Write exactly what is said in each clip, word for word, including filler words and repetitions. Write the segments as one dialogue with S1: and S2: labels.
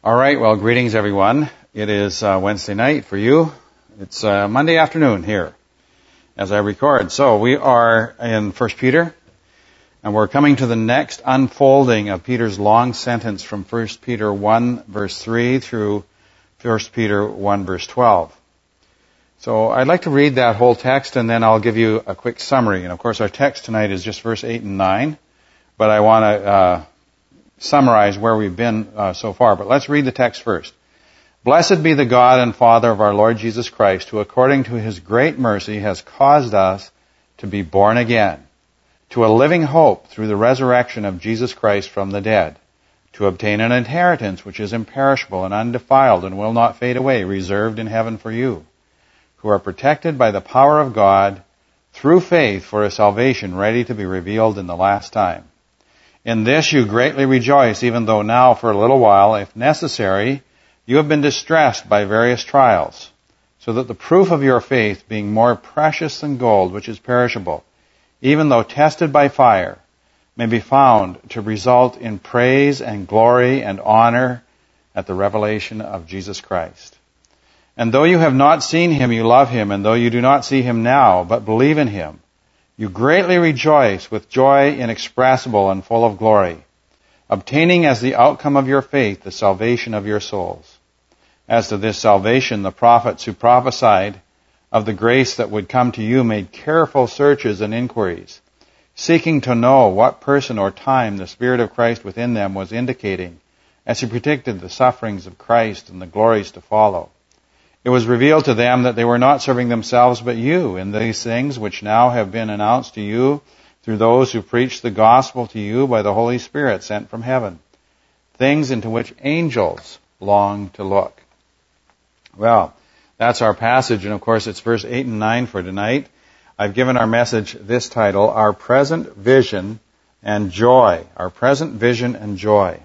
S1: All right, well, greetings, everyone. It is uh, Wednesday night for you. It's uh, Monday afternoon here as I record. So we are in First Peter, and we're coming to the next unfolding of Peter's long sentence from First Peter one, verse three through First Peter one, verse twelve. So I'd like to read that whole text, and then I'll give you a quick summary. And, of course, our text tonight is just verse eight and nine, but I want to uh, summarize where we've been uh, so far. But let's read the text first. Blessed be the God and Father of our Lord Jesus Christ, who according to His great mercy has caused us to be born again, to a living hope through the resurrection of Jesus Christ from the dead, to obtain an inheritance which is imperishable and undefiled and will not fade away, reserved in heaven for you, who are protected by the power of God through faith for a salvation ready to be revealed in the last time. In this you greatly rejoice, even though now for a little while, if necessary, you have been distressed by various trials, so that the proof of your faith, being more precious than gold, which is perishable, even though tested by fire, may be found to result in praise and glory and honor at the revelation of Jesus Christ. And though you have not seen Him, you love Him, and though you do not see Him now, but believe in Him, you greatly rejoice with joy inexpressible and full of glory, obtaining as the outcome of your faith the salvation of your souls. As to this salvation, the prophets who prophesied of the grace that would come to you made careful searches and inquiries, seeking to know what person or time the Spirit of Christ within them was indicating as He predicted the sufferings of Christ and the glories to follow. It was revealed to them that they were not serving themselves but you in these things which now have been announced to you through those who preach the gospel to you by the Holy Spirit sent from heaven, things into which angels long to look. Well, that's our passage, and of course it's verse eight and nine for tonight. I've given our message this title, Our Present Vision and Joy. Our Present Vision and Joy.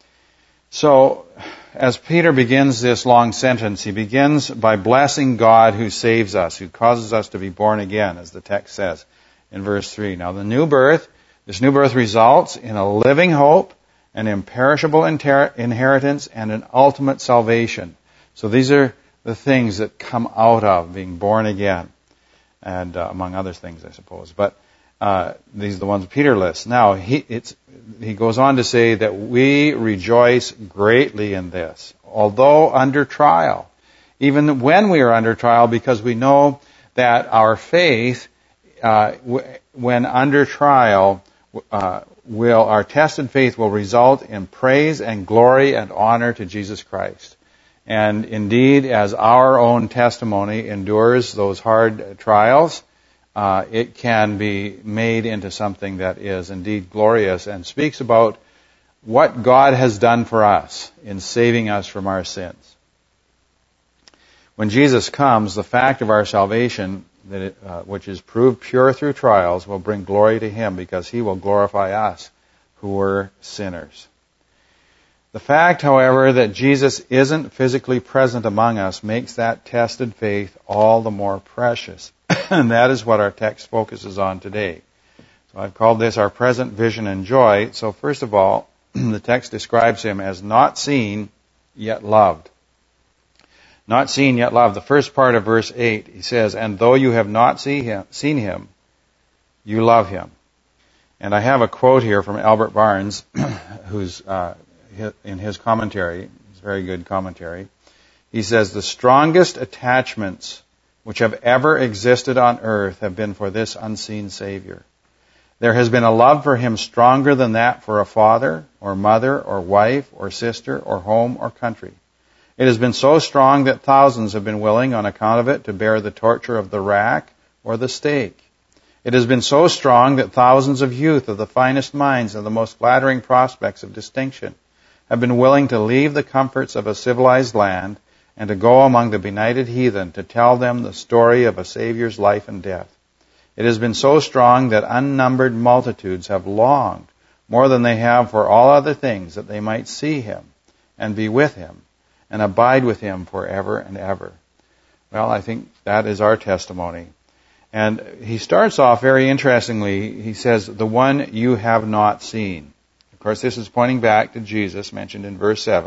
S1: So, as Peter begins this long sentence, he begins by blessing God who saves us, who causes us to be born again, as the text says in verse three. Now, the new birth, this new birth results in a living hope, an imperishable inter- inheritance, and an ultimate salvation. So these are the things that come out of being born again, and uh, among other things, I suppose. But uh, these are the ones Peter lists. Now, he, it's, he goes on to say that we rejoice greatly in this, although under trial. Even when we are under trial, because we know that our faith, uh, w- when under trial, uh, will our tested faith will result in praise and glory and honor to Jesus Christ. And indeed, as our own testimony endures those hard trials, uh, it can be made into something that is indeed glorious and speaks about what God has done for us in saving us from our sins. When Jesus comes, the fact of our salvation, that it, uh, which is proved pure through trials, will bring glory to Him because He will glorify us who were sinners. The fact, however, that Jesus isn't physically present among us makes that tested faith all the more precious. And that is what our text focuses on today. So I've called this Our Present Vision and Joy. So first of all, the text describes Him as not seen, yet loved. Not seen, yet loved. The first part of verse eight, he says, and though you have not see him, seen Him, you love Him. And I have a quote here from Albert Barnes, who's uh, in his commentary, it's a very good commentary. He says, the strongest attachments which have ever existed on earth have been for this unseen Savior. There has been a love for Him stronger than that for a father, or mother, or wife, or sister, or home, or country. It has been so strong that thousands have been willing, on account of it, to bear the torture of the rack or the stake. It has been so strong that thousands of youth of the finest minds and the most flattering prospects of distinction have been willing to leave the comforts of a civilized land and to go among the benighted heathen to tell them the story of a Savior's life and death. It has been so strong that unnumbered multitudes have longed more than they have for all other things that they might see Him and be with Him and abide with Him forever and ever. Well, I think that is our testimony. And he starts off very interestingly. He says, the one you have not seen. Of course, this is pointing back to Jesus, mentioned in verse seven,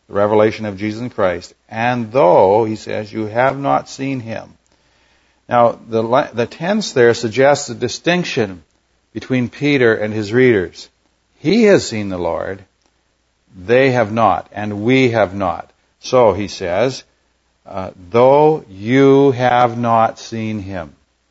S1: the revelation of Jesus Christ, and though, he says, you have not seen him. Now, the, the tense there suggests a distinction between Peter and his readers. He has seen the Lord, they have not, and we have not. So, he says, uh, though you have not seen him.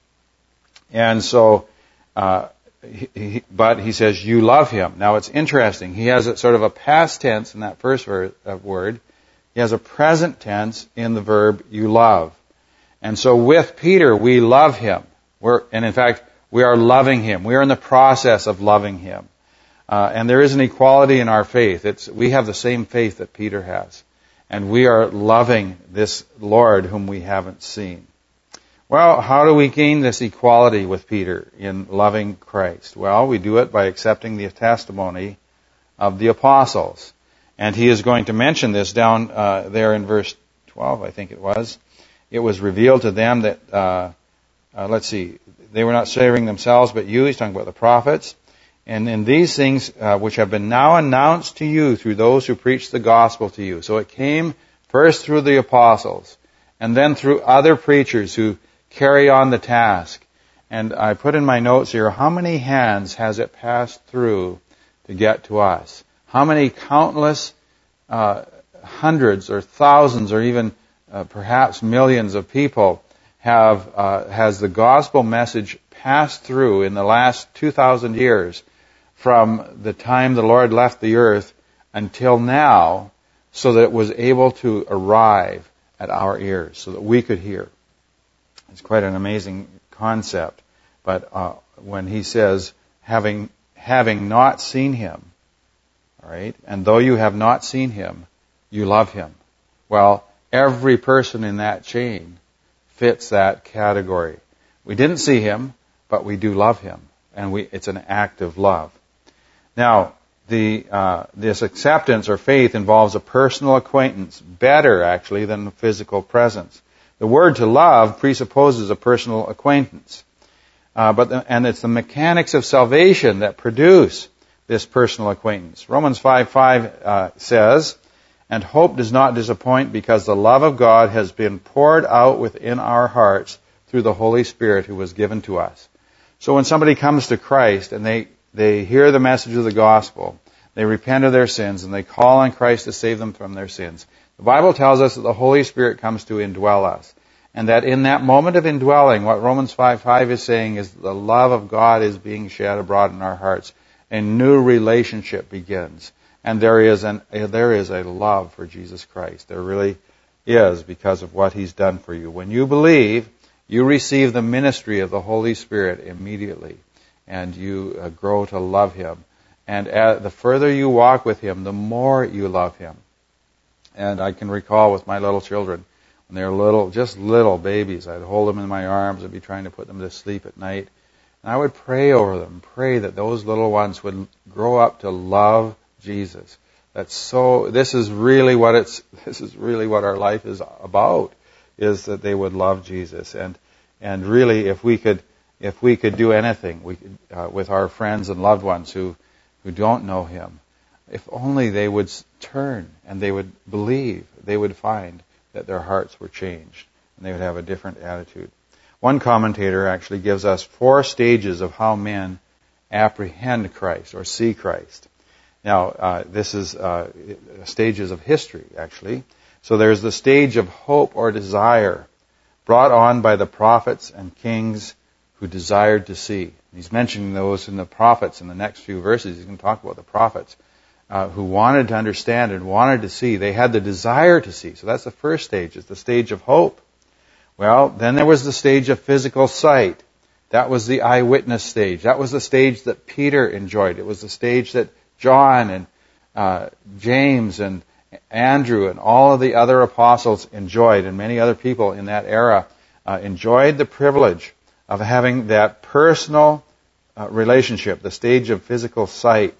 S1: And so, uh, he, he, but he says, you love him. Now, it's interesting. He has a sort of a past tense in that first ver- uh, word. He has a present tense in the verb you love. And so with Peter, we love him. We're, and in fact, we are loving him. We are in the process of loving him. Uh, and there is an equality in our faith. It's, we have the same faith that Peter has. And we are loving this Lord whom we haven't seen. Well, how do we gain this equality with Peter in loving Christ? Well, we do it by accepting the testimony of the apostles. And he is going to mention this down uh, there in verse twelve, I think it was. It was revealed to them that, uh, uh, let's see, they were not saving themselves, but you. He's talking about the prophets. And in these things uh, which have been now announced to you through those who preach the gospel to you. So it came first through the apostles, and then through other preachers who carry on the task. And I put in my notes here, how many hands has it passed through to get to us? How many countless uh, hundreds or thousands or even uh, perhaps millions of people have uh, has the gospel message passed through in the last two thousand years from the time the Lord left the earth until now, so that it was able to arrive at our ears, so that we could hear. It's quite an amazing concept. But uh, when he says, having having not seen him, all right, and though you have not seen him, you love him. Well, every person in that chain fits that category. We didn't see him, but we do love him, and we it's an act of love. Now, the uh, this acceptance or faith involves a personal acquaintance, better actually than a physical presence. The word to love presupposes a personal acquaintance, uh, but the, and it's the mechanics of salvation that produce this personal acquaintance. Romans five five uh, says, "And hope does not disappoint, because the love of God has been poured out within our hearts through the Holy Spirit who was given to us." So when somebody comes to Christ and they they hear the message of the gospel, they repent of their sins, and they call on Christ to save them from their sins, the Bible tells us that the Holy Spirit comes to indwell us. And that in that moment of indwelling, what Romans five five is saying is the love of God is being shed abroad in our hearts. A new relationship begins. And there is an there is a love for Jesus Christ. There really is, because of what he's done for you. When you believe, you receive the ministry of the Holy Spirit immediately. And you uh, grow to love him. And uh, the further you walk with him, the more you love him. And I can recall with my little children, when they were little, just little babies, I'd hold them in my arms, I'd be trying to put them to sleep at night. And I would pray over them, pray that those little ones would grow up to love Jesus. That's so, this is really what it's, this is really what our life is about, is that they would love Jesus. And, and really, if we could, if we could do anything, we could, uh, with our friends and loved ones who, who don't know him, if only they would turn and they would believe, they would find that their hearts were changed and they would have a different attitude. One commentator actually gives us four stages of how men apprehend Christ or see Christ. Now, uh, this is uh, stages of history, actually. So there's the stage of hope or desire brought on by the prophets and kings who desired to see. He's mentioning those in the prophets in the next few verses. He's going to talk about the prophets uh, who wanted to understand and wanted to see. They had the desire to see. So that's the first stage. It's the stage of hope. Well, then there was the stage of physical sight. That was the eyewitness stage. That was the stage that Peter enjoyed. It was the stage that John and uh, James and Andrew and all of the other apostles enjoyed, and many other people in that era uh, enjoyed the privilege of having that personal uh, relationship, the stage of physical sight.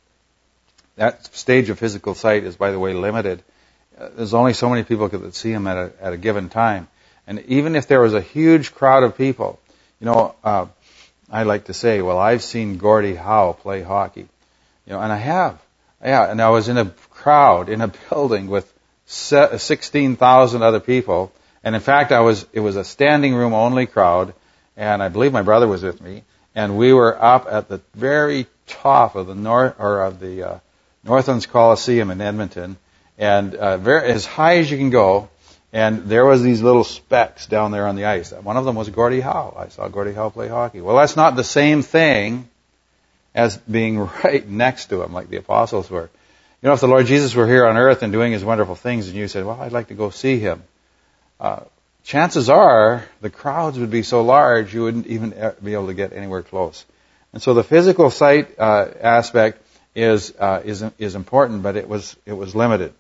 S1: That stage of physical sight is, by the way, limited. Uh, there's only so many people that see him at a, at a given time. And even if there was a huge crowd of people, you know, uh, I like to say, well, I've seen Gordie Howe play hockey. You know, and I have. Yeah, and I was in a crowd in a building with sixteen thousand other people. And in fact, I was, it was a standing room only crowd, and I believe my brother was with me, and we were up at the very top of the north, or of the, uh, Northlands Coliseum in Edmonton, and, uh, very, as high as you can go, and there was these little specks down there on the ice. One of them was Gordie Howe. I saw Gordie Howe play hockey. Well, that's not the same thing as being right next to him like the apostles were. You know, if the Lord Jesus were here on earth and doing his wonderful things, and you said, well, I'd like to go see him, uh, chances are the crowds would be so large you wouldn't even be able to get anywhere close. And so the physical sight uh, aspect is uh, is is important, but it was it was limited.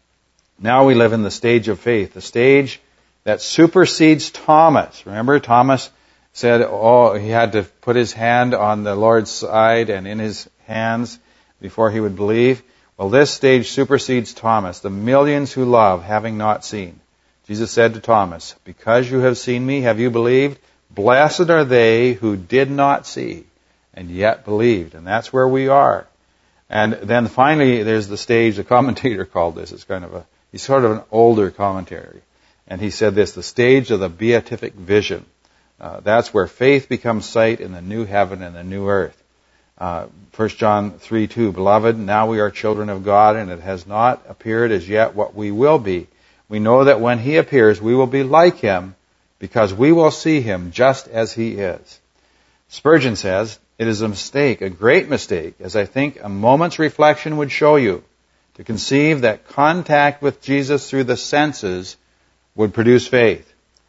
S1: Now we live in the stage of faith, the stage that supersedes Thomas. Remember, Thomas said, oh, he had to put his hand on the Lord's side and in his hands before he would believe. Well, this stage supersedes Thomas, the millions who love, having not seen. Jesus said to Thomas, because you have seen me, have you believed? Blessed are they who did not see and yet believed. And that's where we are. And then finally, there's the stage, the commentator called this. It's kind of a, he's sort of an older commentary. And he said this, the stage of the beatific vision. Uh, that's where faith becomes sight in the new heaven and the new earth. Uh, First John three two, Beloved, now we are children of God, and it has not appeared as yet what we will be. We know that when he appears, we will be like him, because we will see him just as he is. Spurgeon says, it is a mistake, a great mistake, as I think a moment's reflection would show you, to conceive that contact with Jesus through the senses would produce faith.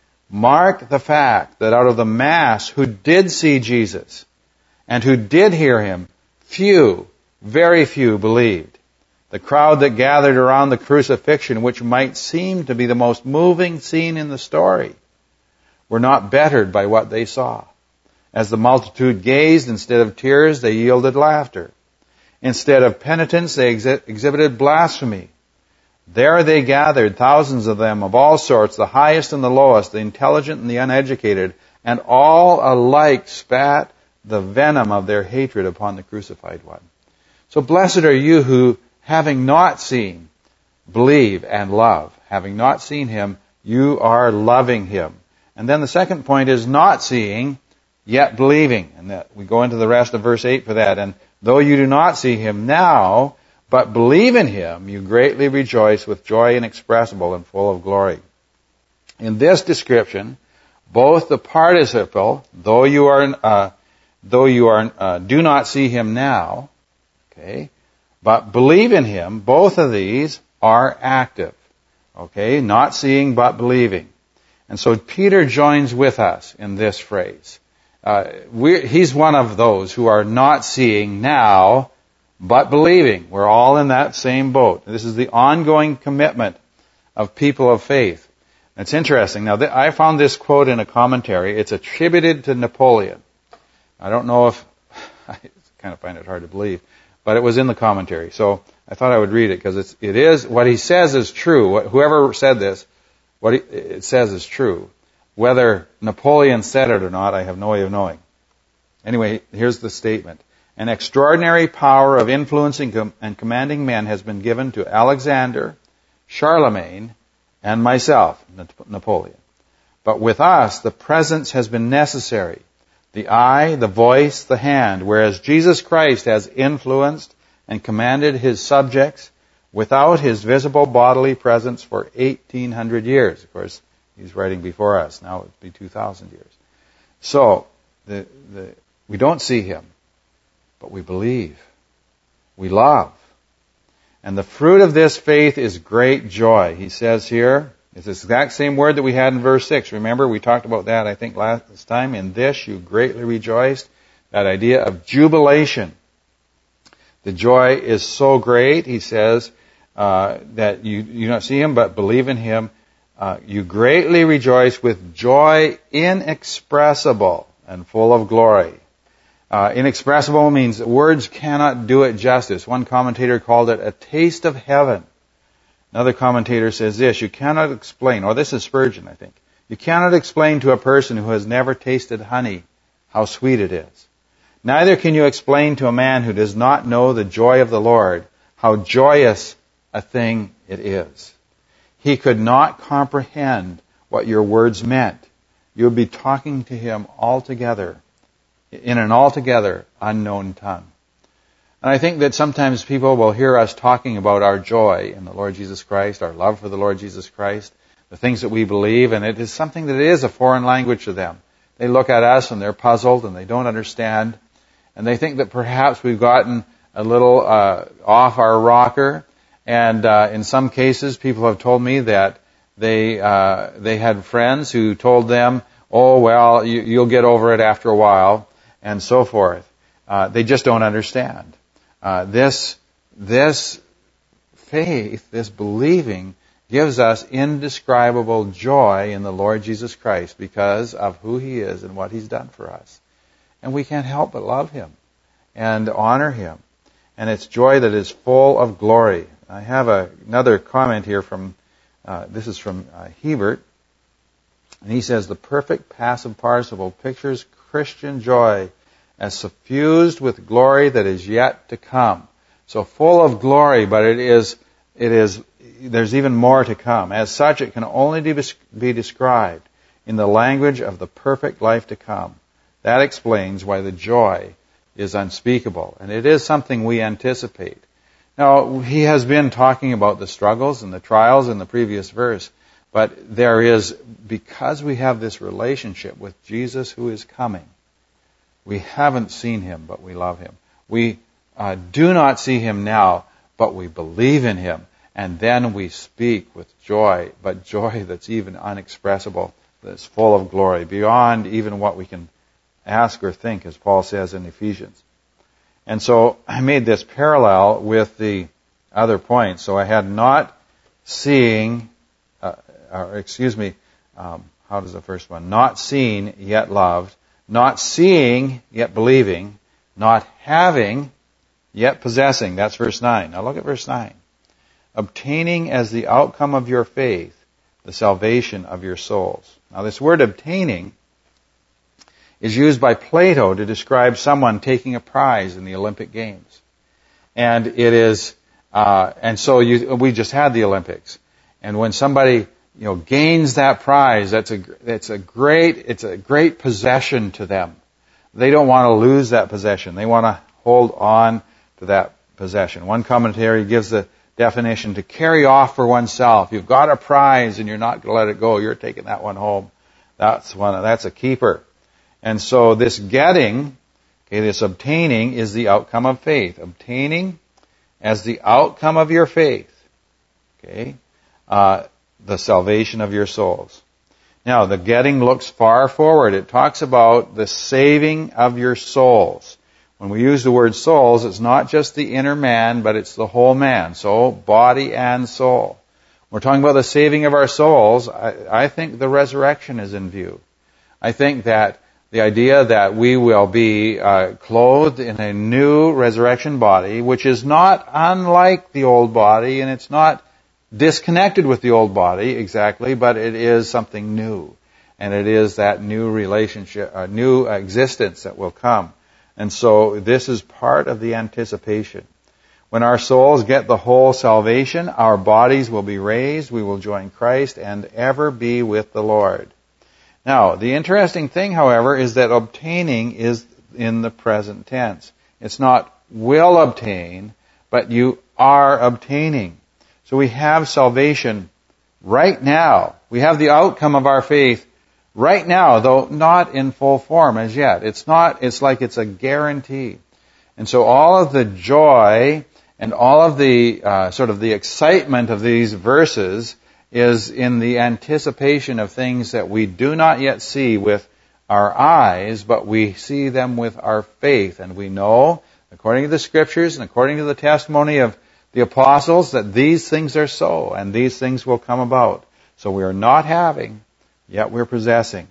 S1: Mark the fact that out of the mass who did see Jesus and who did hear him, few, very few believed. The crowd that gathered around the crucifixion, which might seem to be the most moving scene in the story, were not bettered by what they saw. As the multitude gazed, instead of tears, they yielded laughter. Instead of penitence, they ex- exhibited blasphemy. There they gathered, thousands of them of all sorts, the highest and the lowest, the intelligent and the uneducated, and all alike spat the venom of their hatred upon the crucified one. So blessed are you who, having not seen, believe and love. Having not seen him, you are loving him. And then the second point is not seeing, yet believing. And that we go into the rest of verse eight for that. And though you do not see him now, but believe in him, you greatly rejoice with joy inexpressible and full of glory. In this description, both the participle, though you are, uh, though you are, uh, do not see him now, okay, but believe in him, both of these are active, okay, not seeing but believing. And so Peter joins with us in this phrase. Uh, we're, he's one of those who are not seeing now, but believing. We're all in that same boat. This is the ongoing commitment of people of faith. It's interesting. Now, th- I found this quote in a commentary. It's attributed to Napoleon. I don't know if, I kind of find it hard to believe, but it was in the commentary. So I thought I would read it because it's, it is, what he says is true. What, whoever said this, what he, it says is true. Whether Napoleon said it or not, I have no way of knowing. Anyway, here's the statement. An extraordinary power of influencing com- and commanding men has been given to Alexander, Charlemagne, and myself, Napoleon. But with us, the presence has been necessary. The eye, the voice, the hand, whereas Jesus Christ has influenced and commanded his subjects without his visible bodily presence for eighteen hundred years. Of course, he's writing before us. Now it would be two thousand years. So, the, the, we don't see him, but we believe. We love. And the fruit of this faith is great joy. He says here, it's the exact same word that we had in verse six. Remember, we talked about that, I think, last time. In this you greatly rejoiced. That idea of jubilation. The joy is so great, he says, uh, that you, you don't see him, but believe in him. Uh, you greatly rejoice with joy inexpressible and full of glory. Uh, inexpressible means that words cannot do it justice. One commentator called it a taste of heaven. Another commentator says this, you cannot explain, or this is Spurgeon, I think, you cannot explain to a person who has never tasted honey how sweet it is. Neither can you explain to a man who does not know the joy of the Lord how joyous a thing it is. He could not comprehend what your words meant. You would be talking to him altogether, in an altogether unknown tongue. And I think that sometimes people will hear us talking about our joy in the Lord Jesus Christ, our love for the Lord Jesus Christ, the things that we believe, and it is something that is a foreign language to them. They look at us and they're puzzled and they don't understand, and they think that perhaps we've gotten a little uh, off our rocker. And uh, in some cases, people have told me that they uh, they had friends who told them, "Oh well, you, you'll get over it after a while," and so forth. Uh, they just don't understand. Uh, this this faith, this believing, gives us indescribable joy in the Lord Jesus Christ because of who He is and what He's done for us. And we can't help but love Him and honor Him. And it's joy that is full of glory. I have a, another comment here from, uh, this is from uh, Hebert. And he says, the perfect passive participle pictures Christian joy as suffused with glory that is yet to come. So full of glory, but it is, it is, there's even more to come. As such, it can only be described in the language of the perfect life to come. That explains why the joy is unspeakable. And it is something we anticipate. Now, he has been talking about the struggles and the trials in the previous verse, but there is, because we have this relationship with Jesus who is coming, we haven't seen Him, but we love Him. We uh, do not see Him now, but we believe in Him. And then we speak with joy, but joy that's even unexpressible, that's full of glory, beyond even what we can ask or think, as Paul says in Ephesians. And so I made this parallel with the other point. So I had not seeing, uh, or excuse me, um, how does the first one? Not seen, yet loved. Not seeing, yet believing. Not having, yet possessing. That's verse nine. Now look at verse nine. Obtaining as the outcome of your faith the salvation of your souls. Now this word obtaining is used by Plato to describe someone taking a prize in the Olympic Games. And it is, uh, and so you, we just had the Olympics. And when somebody, you know, gains that prize, that's a, that's a great, it's a great possession to them. They don't want to lose that possession. They want to hold on to that possession. One commentary gives the definition to carry off for oneself. You've got a prize and you're not going to let it go. You're taking that one home. That's one, that's a keeper. And so this getting, okay, this obtaining is the outcome of faith. Obtaining as the outcome of your faith, okay, uh, the salvation of your souls. Now, the getting looks far forward. It talks about the saving of your souls. When we use the word souls, it's not just the inner man, but it's the whole man. So, body and soul. We're talking about the saving of our souls. I, I think the resurrection is in view. I think that the idea that we will be uh, clothed in a new resurrection body, which is not unlike the old body, and it's not disconnected with the old body exactly, but it is something new. And it is that new relationship, a new existence that will come. And so this is part of the anticipation. When our souls get the whole salvation, our bodies will be raised, we will join Christ, and ever be with the Lord. Now, the interesting thing, however, is that obtaining is in the present tense. It's not will obtain, but you are obtaining. So we have salvation right now. We have the outcome of our faith right now, though not in full form as yet. It's not, it's like it's a guarantee. And so all of the joy and all of the uh, sort of the excitement of these verses is in the anticipation of things that we do not yet see with our eyes, but we see them with our faith. And we know, according to the Scriptures and according to the testimony of the apostles, that these things are so, and these things will come about. So we are not having, yet we're possessing.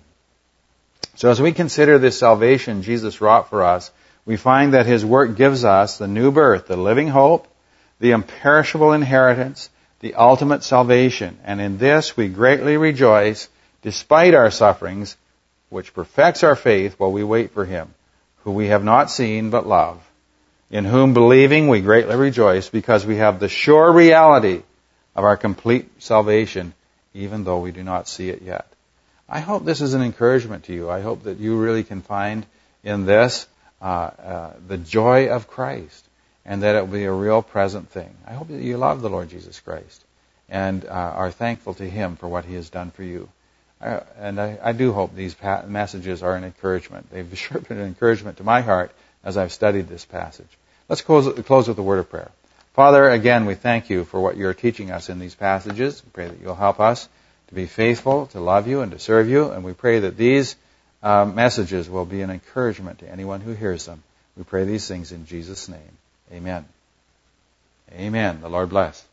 S1: So as we consider this salvation Jesus wrought for us, we find that His work gives us the new birth, the living hope, the imperishable inheritance, the ultimate salvation. And in this we greatly rejoice, despite our sufferings, which perfects our faith while we wait for Him, who we have not seen but love. in whom believing we greatly rejoice, because we have the sure reality of our complete salvation, even though we do not see it yet. I hope this is an encouragement to you. I hope that you really can find in this uh, uh, the joy of Christ, and that it will be a real present thing. I hope that you love the Lord Jesus Christ and uh, are thankful to Him for what He has done for you. Uh, and I, I do hope these pa- messages are an encouragement. They've sure been an encouragement to my heart as I've studied this passage. Let's close, close with a word of prayer. Father, again, we thank you for what you're teaching us in these passages. We pray that you'll help us to be faithful, to love you, and to serve you. And we pray that these uh, messages will be an encouragement to anyone who hears them. We pray these things in Jesus' name. Amen. Amen. The Lord bless.